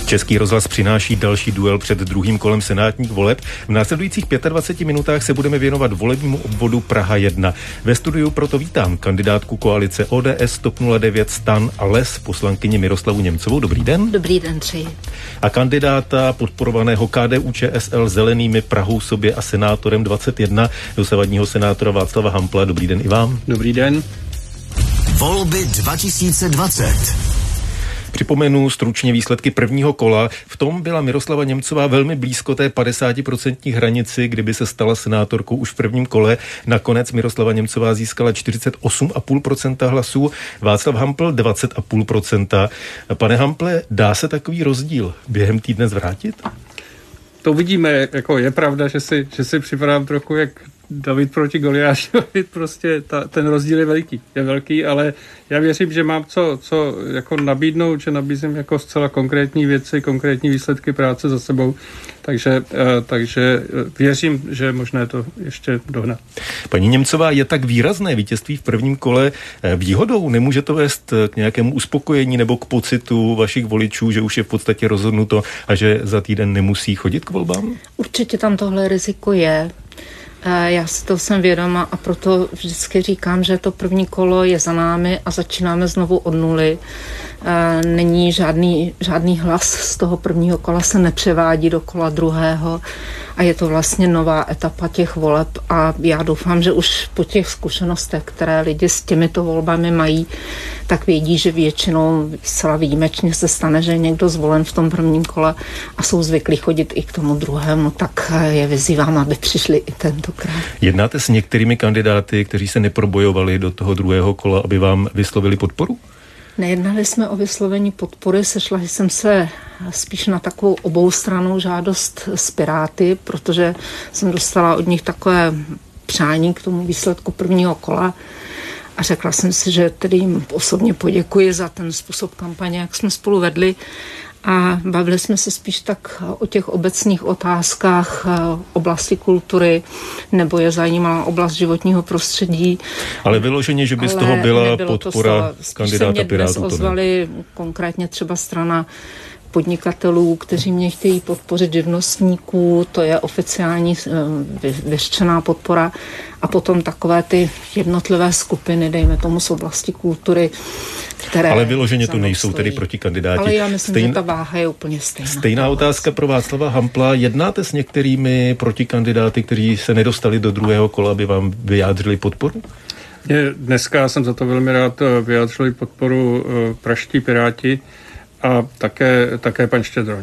Český rozhlas přináší další duel před druhým kolem senátních voleb. V následujících 25 minutách se budeme věnovat volebnímu obvodu Praha 1. Ve studiu proto vítám kandidátku koalice ODS, TOP 09, STAN a LES, poslankyni Miroslavu Němcovou. Dobrý den. Dobrý den, přeji. A kandidáta podporovaného KDU-ČSL Zelenými, Prahou sobě a senátorem 21, dosavadního senátora Václava Hampla. Dobrý den i vám. Dobrý den. Volby 2020. Připomenu stručně výsledky prvního kola. V tom byla Miroslava Němcová velmi blízko té 50% hranici, kdyby se stala senátorkou už v prvním kole. Nakonec Miroslava Němcová získala 48,5% hlasů, Václav Hampl 20,5%. Pane Hample, dá se takový rozdíl během týdne zvrátit? To vidíme, jako je pravda, že si připadám trochu jak David proti Goliášovi, prostě ten rozdíl je velký, ale já věřím, že mám co jako nabídnout, že nabízím jako zcela konkrétní věci, konkrétní výsledky práce za sebou, takže věřím, že je možné to ještě dohnat. Paní Němcová, je tak výrazné vítězství v prvním kole výhodou? Nemůže to vést k nějakému uspokojení nebo k pocitu vašich voličů, že už je v podstatě rozhodnuto a že za týden nemusí chodit k volbám? Určitě tam tohle riziko je. Já si to jsem vědoma a proto vždycky říkám, že to první kolo je za námi a začínáme znovu od nuly. Není žádný hlas z toho prvního kola se nepřevádí do kola druhého a je to vlastně nová etapa těch voleb a já doufám, že už po těch zkušenostech, které lidi s těmito volbami mají, tak vědí, že většinou zcela výjimečně se stane, že je někdo zvolen v tom prvním kole a jsou zvyklí chodit i k tomu druhému, tak je vyzývám, aby přišli i tentokrát. Jednáte s některými kandidáty, kteří se neprobojovali do toho druhého kola, aby vám vyslovili podporu? Nejednali jsme o vyslovení podpory, sešla jsem se spíš na takovou oboustrannou žádost s Piráty, protože jsem dostala od nich takové přání k tomu výsledku prvního kola a řekla jsem si, že tedy jim osobně poděkuji za ten způsob kampaně, jak jsme spolu vedli. A bavili jsme se spíš tak o těch obecných otázkách oblasti kultury, nebo je zajímala oblast životního prostředí. Ale vyloženě, že by z toho byla podpora kandidáta Pirátů. Dnes ozvali konkrétně třeba strana podnikatelů, kteří mě chtějí podpořit, živnostníků, to je oficiální vyřčená podpora a potom takové ty jednotlivé skupiny, dejme tomu z oblasti kultury, které... Ale vyloženě to nejsou tedy protikandidáti. Ale já myslím, že ta váha je úplně stejná. Stejná otázka pro Václava Hampla. Jednáte s některými protikandidáty, kteří se nedostali do druhého kola, aby vám vyjádřili podporu? Dneska jsem za to velmi rád vyjádřili podporu pražští Piráti a také pan Štědroň.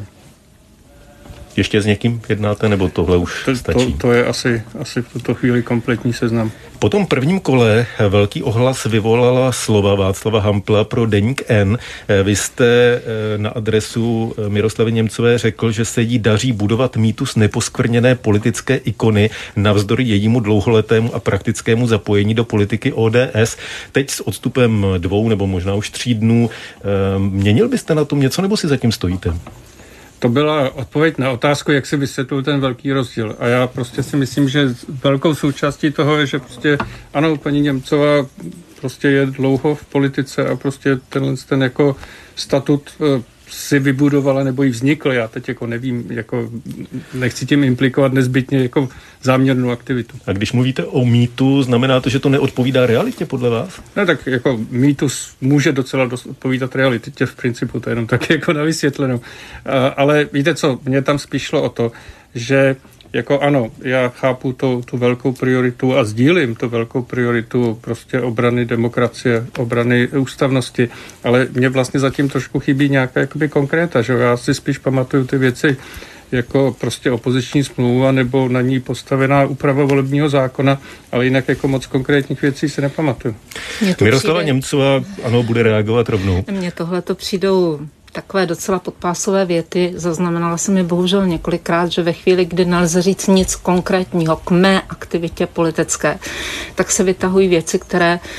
Ještě s někým jednáte, nebo tohle už stačí? To je asi v tuto chvíli kompletní seznam. Po tom prvním kole velký ohlas vyvolala slova Václava Hampla pro Deník N. Vy jste na adresu Miroslavy Němcové řekl, že se jí daří budovat mýtus neposkvrněné politické ikony navzdory jejímu dlouholetému a praktickému zapojení do politiky ODS. Teď s odstupem 2 nebo možná už 3 dnů měnil byste na tom něco, nebo si zatím stojíte? To byla odpověď na otázku, jak si vysvětlil ten velký rozdíl. A já prostě si myslím, že velkou součástí toho je, že prostě ano, paní Němcová prostě je dlouho v politice a prostě ten jako statut si vybudovala nebo jí vznikl. Já teď jako nevím, jako nechci tím implikovat nezbytně jako záměrnou aktivitu. A když mluvíte o mýtu, znamená to, že to neodpovídá realitě podle vás? No tak jako mýtus může docela dost odpovídat realitě v principu, to je jenom tak jako na vysvětlenou. Ale víte co, mě tam spíš šlo o to, že jako ano, já chápu tu velkou prioritu a sdílím tu velkou prioritu prostě obrany demokracie, obrany ústavnosti, ale mě vlastně zatím trošku chybí nějaká jakoby konkréta, že já si spíš pamatuju ty věci jako prostě opoziční smlouva nebo na ní postavená úprava volebního zákona, ale jinak jako moc konkrétních věcí si nepamatuju. Miroslava Němcová, ano, bude reagovat rovnou. Mně tohle to přijdou takové docela podpásové věty. Zaznamenala jsem je bohužel několikrát, že ve chvíli, kdy nelze říct nic konkrétního k mé aktivitě politické, tak se vytahují věci, které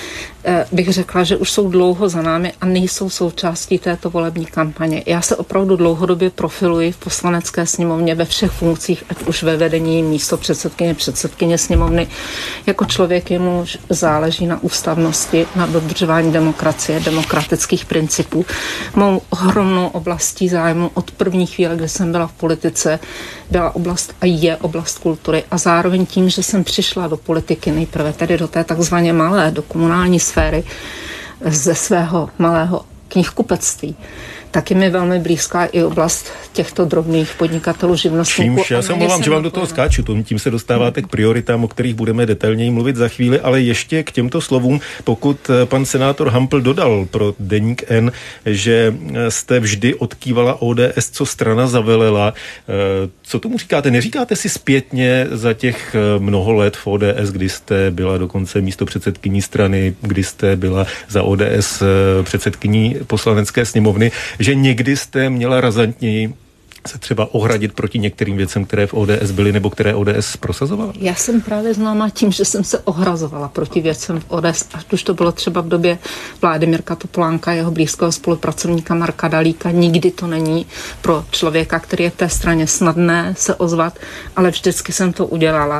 bych řekla, že už jsou dlouho za námi a nejsou součástí této volební kampaně. Já se opravdu dlouhodobě profiluji v Poslanecké sněmovně ve všech funkcích, ať už ve vedení předsedkyně sněmovny, jako člověk, jemuž záleží na ústavnosti, na dodržování demokracie, demokratických principů. Mou ohromnou oblastí zájmu od první chvíle, kdy jsem byla v politice, byla oblast a je oblast kultury a zároveň tím, že jsem přišla do politiky nejprve tedy do té takzvaně malé, do komunální sféry ze svého malého knihkupectví, tak je mi velmi blízká i oblast těchto drobných podnikatelů, živnostníků. Čímž já se omlouvám, že vám do toho skáču, tím se dostáváte k prioritám, o kterých budeme detailněji mluvit za chvíli, ale ještě k těmto slovům, pokud pan senátor Hampl dodal pro Deník N, že jste vždy odkývala ODS, co strana zavelela. Co tomu říkáte? Neříkáte si zpětně za těch mnoho let v ODS, kdy jste byla dokonce místopředsedkyní strany, kdy jste byla za ODS předsedkyní Poslanecké sněmovny, že někdy jste měla razantněji se třeba ohradit proti některým věcem, které v ODS byly nebo které ODS prosazovala? Já jsem právě známá tím, že jsem se ohrazovala proti věcem v ODS, ať už to bylo třeba v době vlády Mirka Topolánka, jeho blízkého spolupracovníka Marka Dalíka. Nikdy to není pro člověka, který je v té straně, snadné se ozvat, ale vždycky jsem to udělala.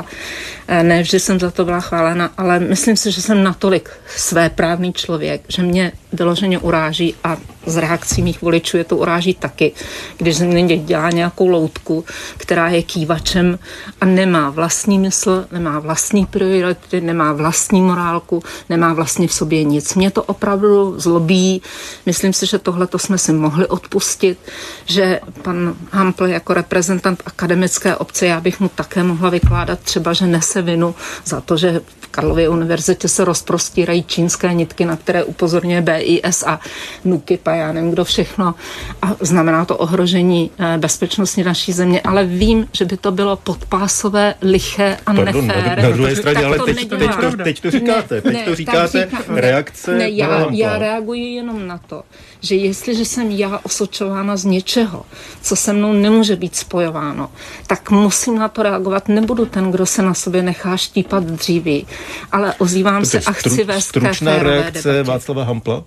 Ne vždy jsem za to byla chválena, ale myslím si, že jsem natolik svéprávný člověk, že mě vyloženě uráží a z reakcí mých voličů je to uráží taky, když ze mě dělá nějakou loutku, která je kývačem a nemá vlastní mysl, nemá vlastní priority, nemá vlastní morálku, nemá vlastně v sobě nic. Mě to opravdu zlobí. Myslím si, že tohleto jsme si mohli odpustit, že pan Hampl jako reprezentant akademické obce, já bych mu také mohla vykládat třeba, že nese vinu za to, že v Karlově univerzitě se rozprostírají čínské nitky, na které upozorňuje BIS a NÚKIP a já nevím kdo všechno. A znamená to ohrožení bezpečnosti naší země, ale vím, že by to bylo podpásové, liché a nefér. Na druhé straně, ale teď to říkáte. Teď to říkáte, reakce. Ne, já reaguji jenom na to, že jestliže jsem já osočována z něčeho, co se mnou nemůže být spojováno, tak musím na to reagovat. Nebudu ten, kdo se na sobě nechá štípat dříví, ale ozývám se a chci vést stručná reakce debatě. Václava Hampla?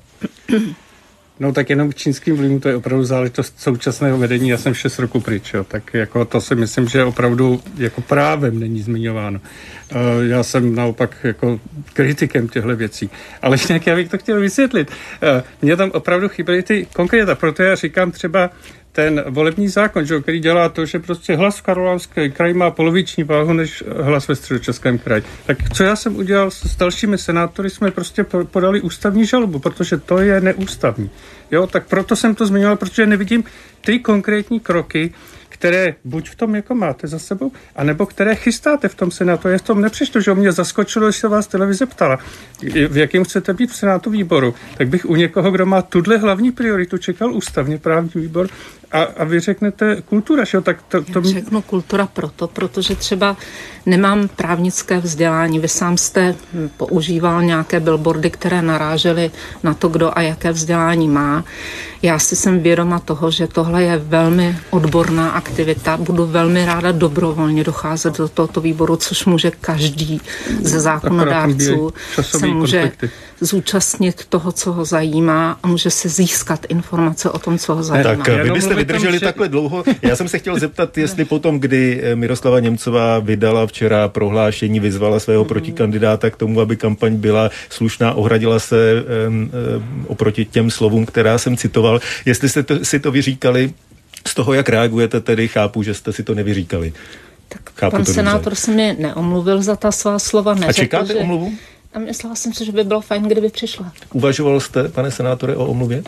No tak jenom k čínským vlivům, to je opravdu záležitost současného vedení, já jsem 6 roků pryč, jo, tak jako to si myslím, že opravdu jako právem není zmiňováno. Já jsem naopak jako kritikem těchto věcí. Ale jinak já bych to chtěl vysvětlit. Mně tam opravdu chyběly ty konkréta, proto já říkám třeba ten volební zákon, že, který dělá to, že prostě hlas v Karlovarském kraji má poloviční váhu než hlas ve Středočeském kraji. Tak co já jsem udělal s dalšími senátory, jsme prostě podali ústavní žalobu, protože to je neústavní. Jo, tak proto jsem to zmiňoval, protože nevidím ty konkrétní kroky, které buď v tom jako máte za sebou, anebo které chystáte v tom senátu. Já v tom nepřečtu, že mě zaskočilo, když se vás televize ptala, v jakém chcete být v senátu výboru, tak bych u někoho, kdo má tuhle hlavní prioritu, čekal ústavně právní výbor a vy řeknete kultura, že jo? Tak to... Řeknu kultura protože třeba nemám právnické vzdělání. Vy sám jste používal nějaké billboardy, které narážely na to, kdo a jaké vzdělání má. Já si jsem vědoma toho, že tohle je velmi odborná aktivita. Budu velmi ráda dobrovolně docházet do tohoto výboru, což může každý ze zákonodárců se může zúčastnit toho, co ho zajímá a může se získat informace o tom, co ho zajímá. Tak vy byste vydrželi takhle dlouho. Já jsem se chtěl zeptat, jestli potom, kdy Miroslava Němcová vydala včera prohlášení, vyzvala svého protikandidáta k tomu, aby kampaň byla slušná, ohradila se oproti těm slovům, která jsem citoval. Jestli jste si to vyříkali, z toho, jak reagujete, tedy chápu, že jste si to nevyříkali. Tak pan senátor se mi neomluvil za ta svá slova. A čekáte omluvu? A myslela jsem si, že by bylo fajn, kdyby přišla. Uvažoval jste, pane senátore, o omluvě?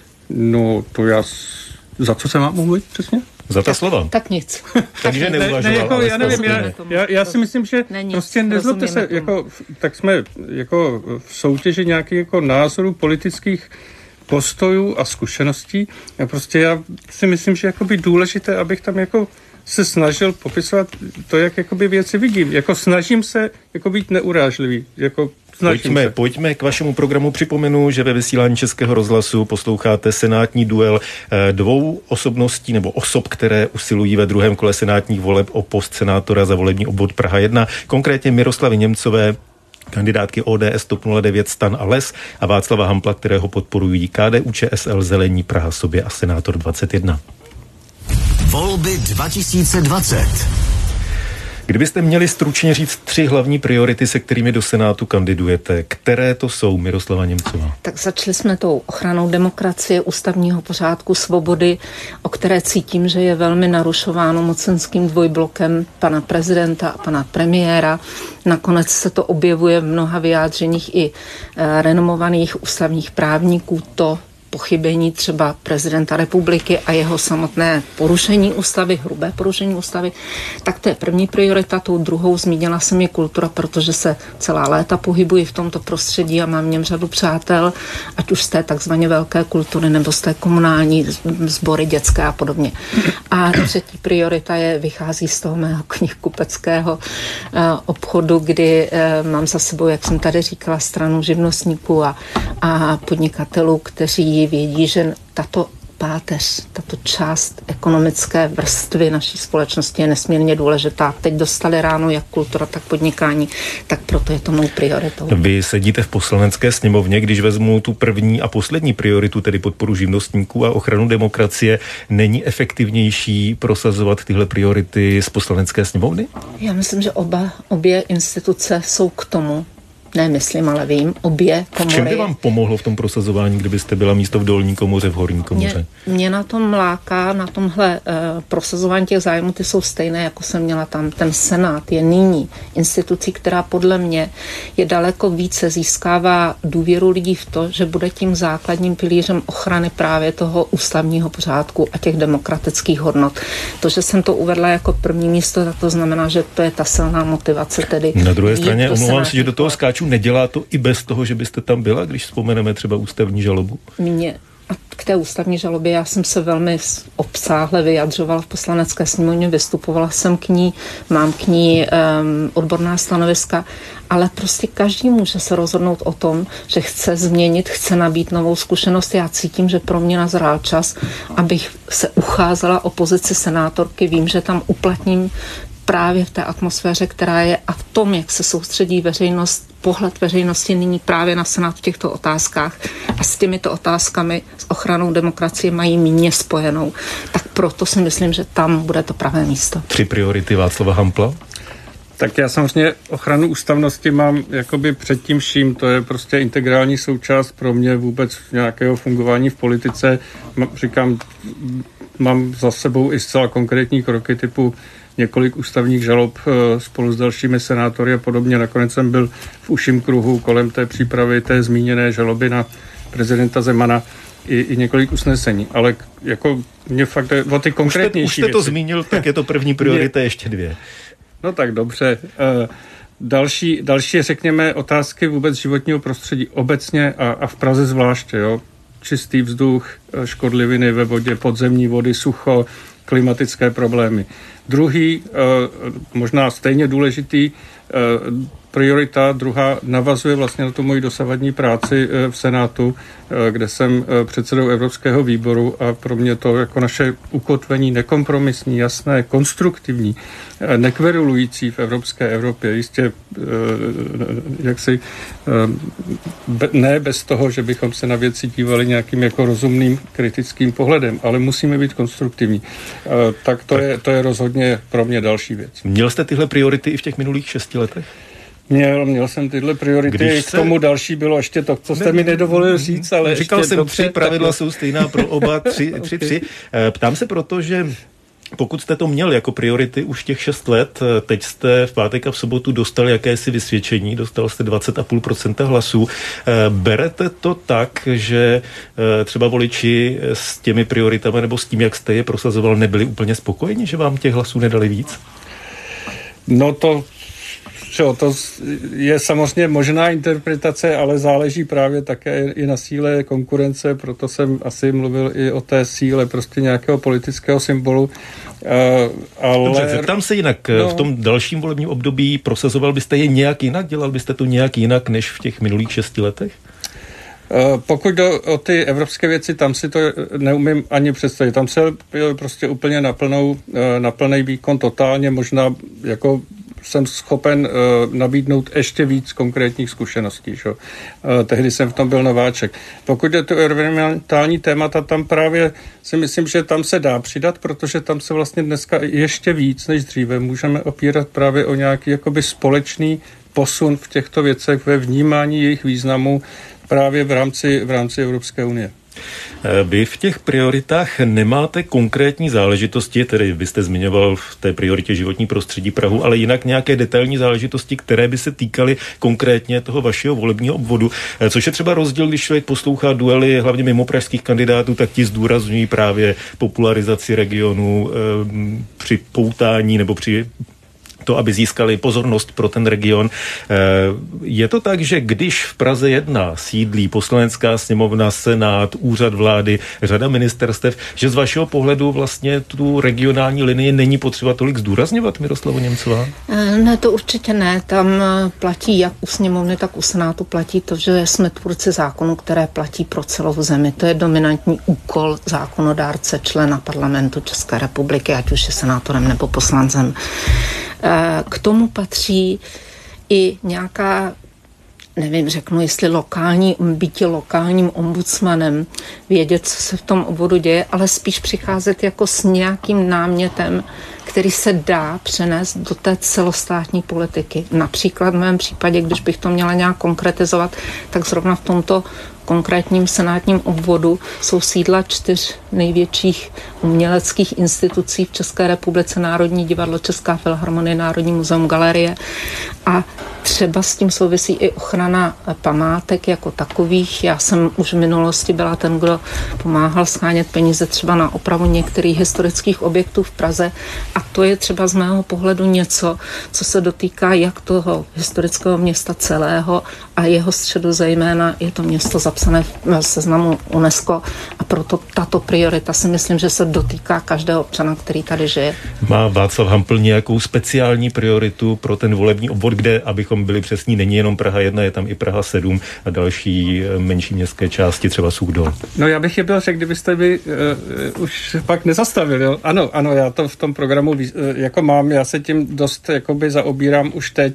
No, to já... Za co se mám omluvit přesně? Za ta slova. Tak nic. Takže neuvažoval. Já nevím, já si myslím, že prostě nezlobte se, jako, tak jsme jako v soutěži nějakých jako názorů politických postojů a zkušeností. A prostě já si myslím, že jakoby důležité, abych tam jako se snažil popisovat to, jak jakoby věci vidím. Jako snažím se jako být neurážlivý. Jako Pojďme k vašemu programu. Připomenu, že ve vysílání Českého rozhlasu posloucháte senátní duel dvou osobností nebo osob, které usilují ve druhém kole senátních voleb o post senátora za volební obvod Praha 1, konkrétně Miroslavy Němcové kandidátky ODS, TOP 09, STAN a LES a Václava Hampla, kterého podporují KDU, ČSL, Zelení, Praha sobě a Senátor 21. Volby 2020. Kdybyste měli stručně říct 3 hlavní priority, se kterými do Senátu kandidujete, které to jsou, Miroslava Němcová? Tak začali jsme tou ochranou demokracie, ústavního pořádku, svobody, o které cítím, že je velmi narušováno mocenským dvojblokem pana prezidenta a pana premiéra. Nakonec se to objevuje v mnoha vyjádřeních i renomovaných ústavních právníků, to pochybení třeba prezidenta republiky a jeho samotné porušení ústavy, hrubé porušení ústavy, tak to je první priorita. Tou druhou zmínila jsem je kultura, protože se celá léta pohybuji v tomto prostředí a mám v něm řadu přátel, ať už z té takzvaně velké kultury nebo z té komunální sbory dětské a podobně. A třetí priorita vychází z toho mého knihkupeckého obchodu, kdy mám za sebou, jak jsem tady říkala, stranu živnostníků a podnikatelů, kteří vědí, že tato páteř, tato část ekonomické vrstvy naší společnosti je nesmírně důležitá. Teď dostali ráno jak kultura, tak podnikání, tak proto je to mou prioritou. Vy sedíte v Poslanecké sněmovně, když vezmu tu první a poslední prioritu, tedy podporu živnostníků a ochranu demokracie, není efektivnější prosazovat tyhle priority z Poslanecké sněmovny? Já myslím, že obě instituce jsou k tomu, nemyslím, ale vím, obě komory. V čem by vám pomohlo v tom prosazování, kdybyste byla místo v dolní komoře, v horní komoře? Mě na tom láká, na tomhle prosazování těch zájmů, ty jsou stejné, jako jsem měla tam. Ten Senát je nyní institucí, která podle mě je daleko více získává důvěru lidí v to, že bude tím základním pilířem ochrany právě toho ústavního pořádku a těch demokratických hodnot. To, že jsem to uvedla jako první místo, tak to znamená, že to je ta silná motivace. Tedy na druhé straně, omlouvám se, že do toho skáču, nedělá to i bez toho, že byste tam byla, když vzpomeneme třeba ústavní žalobu? A k té ústavní žalobě já jsem se velmi obsáhle vyjadřovala v Poslanecké sněmovně, vystupovala jsem k ní, mám k ní odborná stanoviska, ale prostě každý může se rozhodnout o tom, že chce změnit, chce nabít novou zkušenost. Já cítím, že pro mě nazrál čas, abych se ucházela o pozici senátorky. Vím, že tam uplatním právě v té atmosféře, která je a v tom, jak se soustředí veřejnost, pohled veřejnosti nyní právě na Senát v těchto otázkách a s těmito otázkami s ochranou demokracie mají mě spojenou. Tak proto si myslím, že tam bude to pravé místo. 3 priority Václava Hampla? Tak já samozřejmě ochranu ústavnosti mám jakoby před tím vším, to je prostě integrální součást pro mě vůbec nějakého fungování v politice. Říkám, mám za sebou i zcela konkrétní kroky typu několik ústavních žalob spolu s dalšími senátory a podobně. Nakonec jsem byl v užším kruhu kolem té přípravy té zmíněné žaloby na prezidenta Zemana i několik usnesení. Ale jako mě fakt o ty konkrétnější Už jste to zmínil, tak je to první priorita, ještě 2. No tak dobře. Další, řekněme, otázky vůbec životního prostředí obecně a v Praze zvláště. Jo? Čistý vzduch, škodliviny ve vodě, podzemní vody, sucho, klimatické problémy. Druhý, možná stejně důležitý, priorita, druhá, navazuje vlastně na tu moji dosavadní práci v Senátu, kde jsem předsedou Evropského výboru a pro mě to jako naše ukotvení nekompromisní, jasné, konstruktivní, nekverulující v Evropě. Jistě jaksi ne bez toho, že bychom se na věci dívali nějakým jako rozumným kritickým pohledem, ale musíme být konstruktivní. Tak to je rozhodně pro mě další věc. Měl jste tyhle priority i v těch minulých 6 letech? Měl jsem tyhle priority. K tomu další bylo ještě to, co jste mi nedovolil říct, ale říkal jsem, 3 pravidla jsou stejná pro oba, 3. Ptám se proto, že pokud jste to měl jako priority už těch 6 let, teď jste v pátek a v sobotu dostali jakési vysvědčení, dostal jste 20,5% hlasů. Berete to tak, že třeba voliči s těmi prioritami nebo s tím, jak jste je prosazoval, nebyli úplně spokojeni, že vám těch hlasů nedali víc? No to je samozřejmě možná interpretace, ale záleží právě také i na síle konkurence, proto jsem asi mluvil i o té síle prostě nějakého politického symbolu. Ale... Dobře, zeptám se jinak. V tom dalším volebním období prosazoval byste je nějak jinak? Dělal byste to nějak jinak než v těch minulých 6 letech? Pokud jde o ty evropské věci, tam si to neumím ani představit. Tam se byl prostě úplně na plný výkon, totálně možná jako jsem schopen nabídnout ještě víc konkrétních zkušeností. Že? Tehdy jsem v tom byl nováček. Pokud je to environmentální témata, tam právě si myslím, že tam se dá přidat, protože tam se vlastně dneska ještě víc než dříve můžeme opírat právě o nějaký jakoby společný posun v těchto věcech ve vnímání jejich významu právě v rámci Evropské unie. Vy v těch prioritách nemáte konkrétní záležitosti, tedy vy jste zmiňoval v té prioritě životní prostředí Prahu, ale jinak nějaké detailní záležitosti, které by se týkaly konkrétně toho vašeho volebního obvodu, což je třeba rozdíl, když člověk poslouchá duely hlavně mimo pražských kandidátů, tak ti zdůrazňují právě popularizaci regionu při poutání nebo při to, aby získali pozornost pro ten region. Je to tak, že když v Praze 1 sídlí Poslanecká sněmovna, Senát, úřad vlády, řada ministerstev, že z vašeho pohledu vlastně tu regionální linii není potřeba tolik zdůrazňovat, Miroslavo Němcová? Ne, to určitě ne. Tam platí jak u sněmovny, tak u Senátu platí to, že jsme tvůrci zákonů, které platí pro celou zemi. To je dominantní úkol zákonodárce, člena parlamentu České republiky, ať už je senátorem nebo poslancem. K tomu patří i nějaká, nevím, řeknu, jestli být lokálním ombudsmanem, vědět, co se v tom obvodu děje, ale spíš přicházet jako s nějakým námětem, který se dá přenést do té celostátní politiky. Například v mém případě, když bych to měla nějak konkretizovat, tak zrovna v tomto konkrétním senátním obvodu jsou sídla 4 největších uměleckých institucí v České republice: Národní divadlo, Česká filharmonie, Národní muzeum, galerie. A třeba s tím souvisí i ochrana památek jako takových. Já jsem už v minulosti byla ten, kdo pomáhal shánět peníze třeba na opravu některých historických objektů v Praze. A to je třeba z mého pohledu něco, co se dotýká jak toho historického města celého a jeho středu zejména. Je to město zapsané v seznamu UNESCO a proto tato priorita si myslím, že se dotýká každého občana, který tady žije. Má Václav Hampl nějakou speciální prioritu pro ten volební obvod, kde, abychom byli přesní, není jenom Praha 1, je tam i Praha 7 a další menší městské části, třeba Suchdol? No já bych je byl řekl, kdybyste by už pak nezastavili. Jo? Ano, já to v tom programu jako mám, já se tím dost jakoby zaobírám už teď,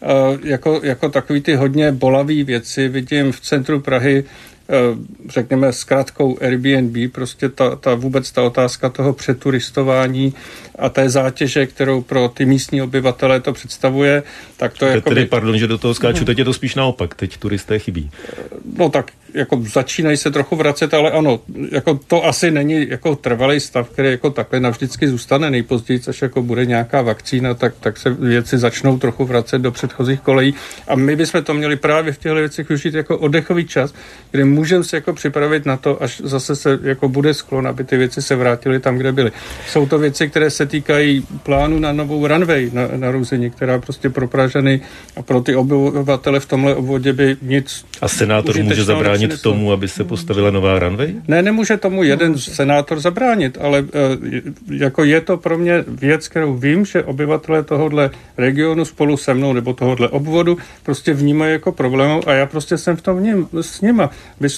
jako takový ty hodně bolavý věci vidím v centru Prahy, řekněme s krátkou Airbnb, prostě vůbec ta otázka toho přeturistování a té zátěže, kterou pro ty místní obyvatele to představuje, tak to je Tedy, pardon, že do toho skáču, teď je to spíš naopak, teď turisté chybí. No tak jako začínají se trochu vracet, ale ano, jako to asi není jako trvalý stav, který jako takhle navždycky zůstane. Nejpozději, až jako bude nějaká vakcína, tak se věci začnou trochu vracet do předchozích kolejí a my bychom to měli právě v těchto věcech využít jako oddechový čas, kdy můžeme se jako připravit na to, až zase se jako bude sklon, aby ty věci se vrátily tam, kde byly. Jsou to věci, které se týkají plánu na novou runway na Rouzeni, která prostě pro Pražany a pro ty obyvatele v tomhle obvodě by nic. A senátor může zabránit tomu, aby se postavila nová runway? Ne, nemůže tomu jeden senátor zabránit, ale jako je to pro mě věc, kterou vím, že obyvatelé tohohle regionu spolu se mnou nebo tohohle obvodu prostě vnímají jako problém a já prostě jsem v tom s nima.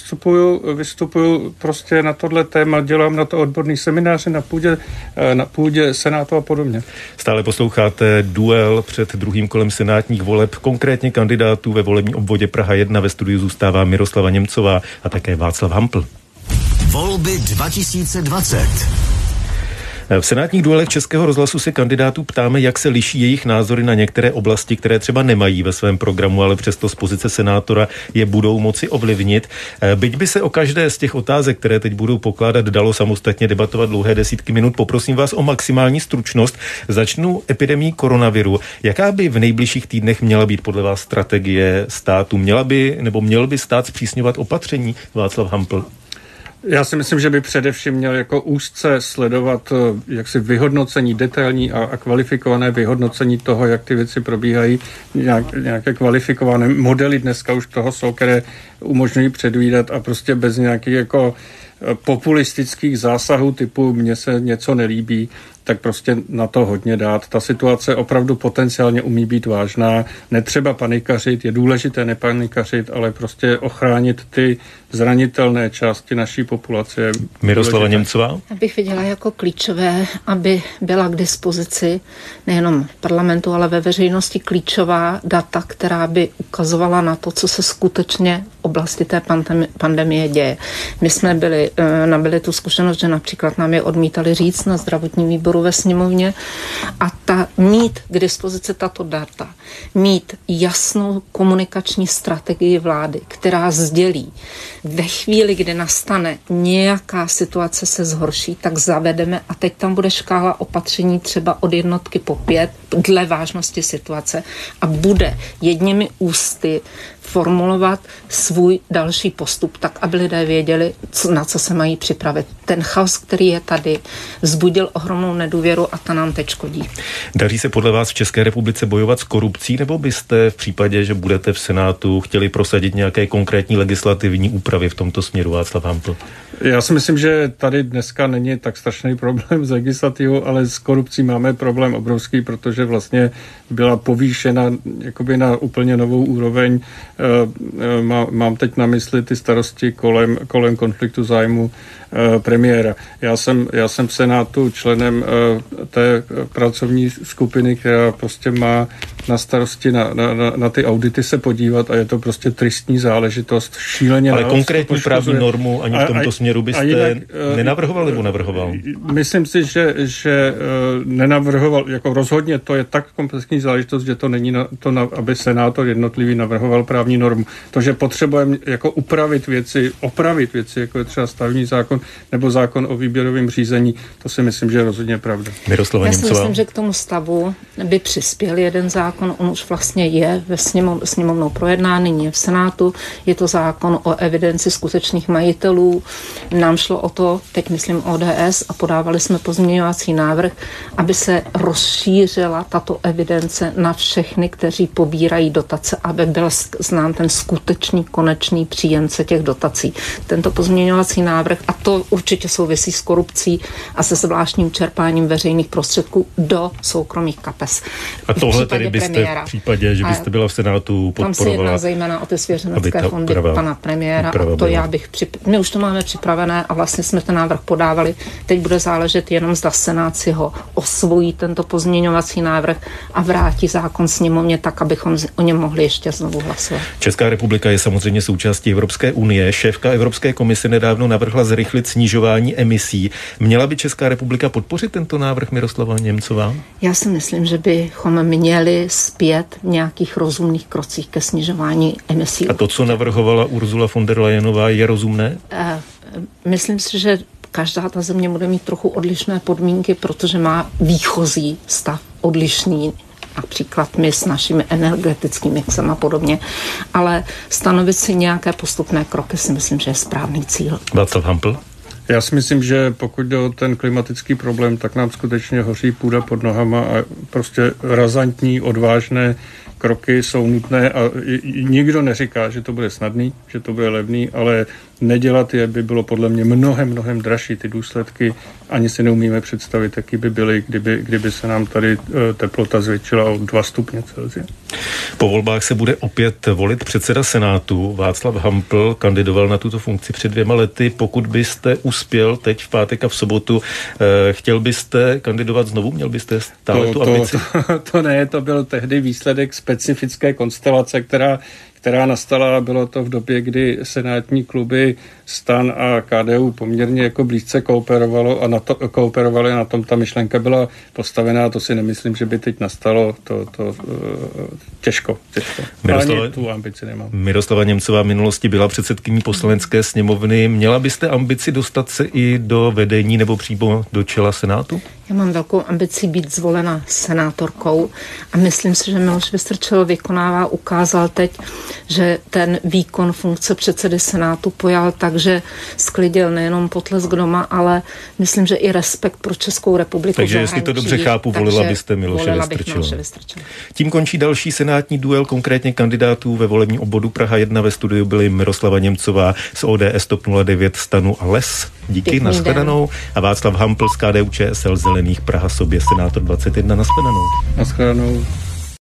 Vystupuju prostě na tohle téma, dělám na to odborný semináře na půdě Senátu a podobně. Stále posloucháte duel před druhým kolem senátních voleb, konkrétně kandidátů ve volebním obvodě Praha 1. Ve studiu zůstává Miroslava Němcová a také Václav Hampl. Volby 2020. V senátních duelech Českého rozhlasu se kandidátů ptáme, jak se liší jejich názory na některé oblasti, které třeba nemají ve svém programu, ale přesto z pozice senátora je budou moci ovlivnit. Byť by se o každé z těch otázek, které teď budou pokládat, dalo samostatně debatovat dlouhé desítky minut, poprosím vás o maximální stručnost. Začnu epidemií koronaviru. Jaká by v nejbližších týdnech měla být podle vás strategie státu? Měl by stát zpřísňovat opatření? Václav Hampl. Já si myslím, že by především měl jako úzce sledovat jaksi vyhodnocení, detailní a kvalifikované vyhodnocení toho, jak ty věci probíhají. Nějaké kvalifikované modely dneska už toho jsou, které umožňují předvídat a prostě bez nějakých jako populistických zásahů typu mně se něco nelíbí, tak prostě na to hodně dát. Ta situace opravdu potenciálně umí být vážná. Netřeba panikařit, je důležité nepanikařit, ale prostě ochránit ty zranitelné části naší populace. Miroslava Němcová? Já bych viděla jako klíčové, aby byla k dispozici nejenom parlamentu, ale ve veřejnosti klíčová data, která by ukazovala na to, co se skutečně v oblasti té pandemie děje. My jsme nabili tu zkušenost, že například nám je odmítali říct na zdravotním výboru ve sněmovně a mít k dispozici tato data, mít jasnou komunikační strategii vlády, která sdělí, ve chvíli, kdy nastane nějaká situace se zhorší, tak zavedeme a teď tam bude škála opatření třeba od 1 po 5 dle vážnosti situace a bude jedními ústy formulovat svůj další postup, tak aby lidé věděli, na co se mají připravit. Ten chaos, který je tady, vzbudil ohromnou nedůvěru a ta nám teď škodí. Daří se podle vás v České republice bojovat s korupcí, nebo byste v případě, že budete v Senátu, chtěli prosadit nějaké konkrétní legislativní úpravy v tomto směru, Václav Hampl? Já si myslím, že tady dneska není tak strašný problém s legislativou, ale s korupcí máme problém obrovský, protože vlastně byla povýšena jakoby na úplně novou úroveň. Mám teď na mysli ty starosti kolem konfliktu zájmu premiéra. Já jsem v Senátu členem té pracovní skupiny, která prostě má na starosti na ty audity se podívat a je to prostě tristní záležitost. Šíleně. Ale konkrétní právní normu ani v tomto směru byste jinak, nenavrhoval nebo navrhoval? Myslím si, že nenavrhoval, jako rozhodně to je tak komplexní záležitost, že to není aby senátor jednotlivý navrhoval právní normu. To, že potřebujeme jako opravit věci, jako je třeba stavební zákon nebo zákon o výběrovém řízení, to si myslím, že je rozhodně pravda. Miroslava Němcová. Já si myslím, že k tomu stavu by přispěl jeden zákon, on už vlastně je ve sněmovnou projednán, nyní je v Senátu, je to zákon o evidenci skutečných majitelů. Nám šlo o to, teď myslím ODS, a podávali jsme pozměňovací návrh, aby se rozšířila tato evidence na všechny, kteří pobírají dotace, aby byl znám ten skutečný konečný příjemce těch dotací. Tento pozměňovací návrh, a to určitě souvisí s korupcí a se zvláštním čerpáním veřejných prostředků do soukromých kapes. A tohle tedy byste v případě, že byste byla v Senátu podporovala? Tam se jedná zejména o ty svěřenecké fondy pana premiéra a to my už to máme připravené a vlastně jsme ten návrh podávali. Teď bude záležet jenom, zda Senát si ho osvojí tento pozměňovací návrh a vrátí zákon sněmovně tak, abychom o něm mohli ještě znovu hlasovat. Česká republika je samozřejmě součástí Evropské unie. Šéfka Evropské komise nedávno navrhla zrychlit snižování emisí. Měla by Česká republika podpořit tento návrh, Miroslava Němcová? Já si myslím, že bychom měli zpět v nějakých rozumných krocích ke snižování emisí. A to, co navrhovala Ursula von der Leyenová, je rozumné? Myslím si, že každá ta země bude mít trochu odlišné podmínky, protože má výchozí stav odlišný. Například my s našimi energetickými mixem a podobně, ale stanovit si nějaké postupné kroky si myslím, že je správný cíl. Václav Hampl? Já si myslím, že pokud jde o ten klimatický problém, tak nám skutečně hoří půda pod nohama a prostě razantní, odvážné kroky jsou nutné a nikdo neříká, že to bude snadný, že to bude levný, ale nedělat je by bylo podle mě mnohem dražší. Ty důsledky ani si neumíme představit, jaký by byly, kdyby se nám tady teplota zvětšila o 2 stupně Celsia. Po volbách se bude opět volit předseda Senátu. Václav Hampl kandidoval na tuto funkci před 2 lety. Pokud byste uspěl teď v pátek a v sobotu, chtěl byste kandidovat znovu? Měl byste stále tu ambici? To ne, to byl tehdy výsledek specifické konstelace, která nastala, bylo to v době, kdy senátní kluby STAN a KDU poměrně jako blízce kooperovali a na tom ta myšlenka byla postavená, a to si nemyslím, že by teď nastalo, to těžko. Ale tu ambici nemám. Miroslava Němcová v minulosti byla předsedkyní Poslanecké sněmovny. Měla byste ambici dostat se i do vedení nebo přímo do čela Senátu? Já mám velkou ambici být zvolena senátorkou a myslím si, že Miloš Vystrčil ukázal teď že ten výkon funkce předsedy Senátu pojal tak, že sklidil nejenom potlesk doma, ale myslím, že i respekt pro Českou republiku. Takže jestli to dobře chápu, volila byste Miloše Vystrčila. Tím končí další senátní duel, konkrétně kandidátů ve volebním obvodu Praha 1. Ve studiu byly Miroslava Němcová z ODS, TOP 09, STANu a LES. Díky, nashledanou. A Václav Hampl z KDU ČSL Zelených Praha sobě, senátor 21, nashledanou. Nashledanou.